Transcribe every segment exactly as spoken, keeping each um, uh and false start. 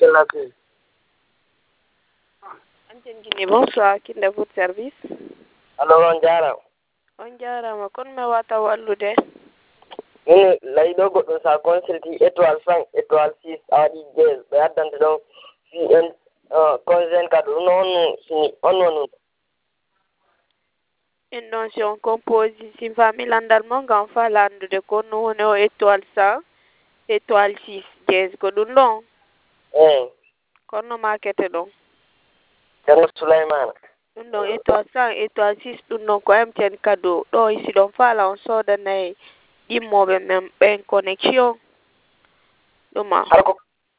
la paix. Antenne Guinée, bonsoir, qui est votre service? Alors, on diara. On diara, kon me wata wallude. Ini laydo goddo sa consulti étoile cinq étoile six adi diez be addante don si en congen kadu non si on non. En don si on compose si famille landal mon gan fa landude ko no wono étoile cent étoile six diez ko dun don. Eh. Kon no market don. Kanu Sulaiman. Dun don étoile cent étoile six dun don ko M T N cadeau do isi don fa la on soda nay immobe même ben connexion. Duma. Harko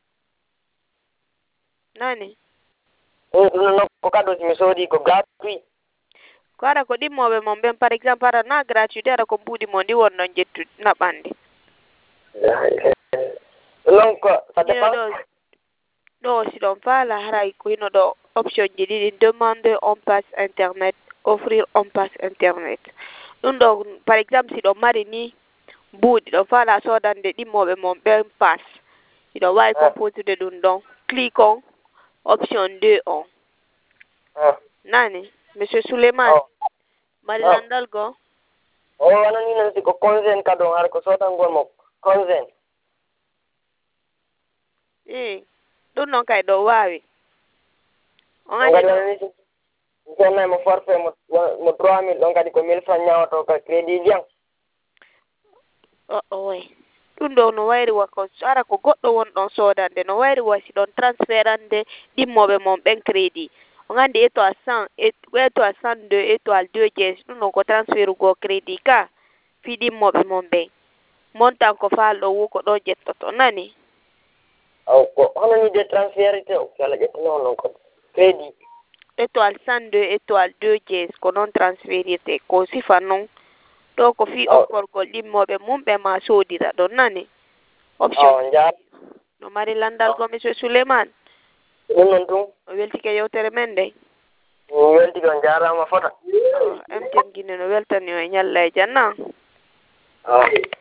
Nani? no no ko kado mi sodi ko gratuit. Ko ara ko dimmobe mon ben par exemple ara na gratuité ara ko budi mon di wonno jettu na bande. Non ko ça dépend. Do si don fa la haray ko ino do option ji di demander on passe internet offrir on passe internet. Dun do par exemple si do mari ni budi do fa la so dan de dimmobe mon ben pass. Si do way compose de dun don click on option deux on. Ah. Nani? Monsieur Suleiman. Oh. Mari landal go. Oh, anani nan ko congen kado har ko sotan gon mo congen. Eh. Dun non kay do wawi. On a dit jana mo forfait mo mo trois mille donc adi ko mille francs nyawato ka crédit bien. Oh oh way. Dun do no wayri wako ara ko goddo won don sodande no wayri wasi don transferande dimmobe mon ben crédit. On andi étoile cent étoile cent deux étoile deux diez dun no ko transferu go crédit ka fi dimmobe mon ben. Montan ko fa lo wu ko do jettoto nani. Aw ko hono ni de transfert te o kala jetto non non ko crédit. Étoile cent deux étoile deux diez ko non transférité ko sifa non do ko fi okkor ko dimmobe mum be ma sodira don nani option oh njar no mari landal go monsieur Suleiman dum non dum o welti ke yewtere men de o welti ko jarama fota M T N Guinée no weltani o nyalla e janna oh